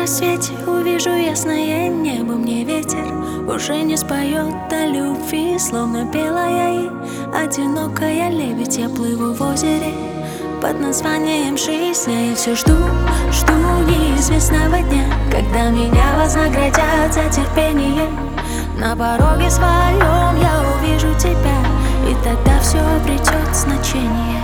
рассвете увижу ясное небо, мне ветер уже не споет о любви, словно белая и одинокая лебедь. Я плыву в озере под названием жизнь, и все жду неизвестного дня, когда меня вознаградят за терпение. На пороге своем я увижу тебя, и тогда все обретет значение.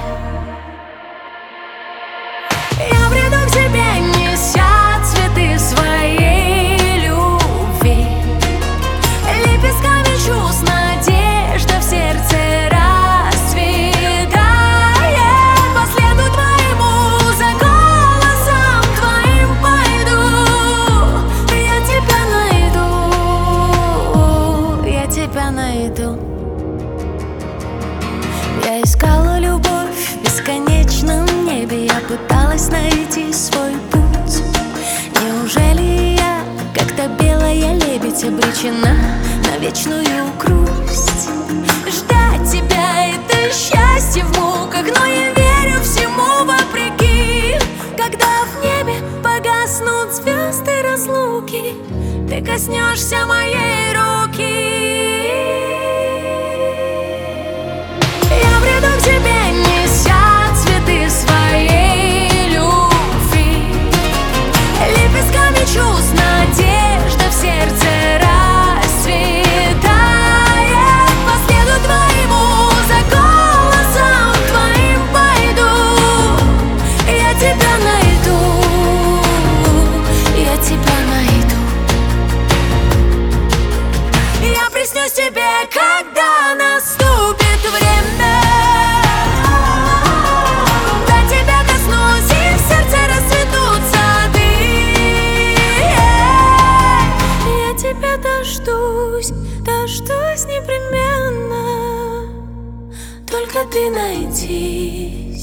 Я приду к тебе, неся цветы своей любви, лепестками чувств надежда в сердце расцветает. По следу твоему, за голосом твоим пойду. Я тебя найду, я тебя найду. Я искала любовь в бесконечном небе, я пыталась найти свой путь. Неужели я, как-то белая лебедь, обречена на вечную грусть? Ждать тебя — это счастье в муках, но я верю всему вопреки. Когда в небе погаснут звезды разлуки, ты коснешься моей руки. Я приду к тебе, неся цветы своей любви, лепестками чувств надежда в сердце расцветает. По следу твоему, за голосом твоим пойду. Я тебя найду, я тебя найду. Я приснюсь тебе, когда наступит время. До тебя коснусь, и в сердце расцветут сады. Я тебя дождусь непременно. Только ты найдись.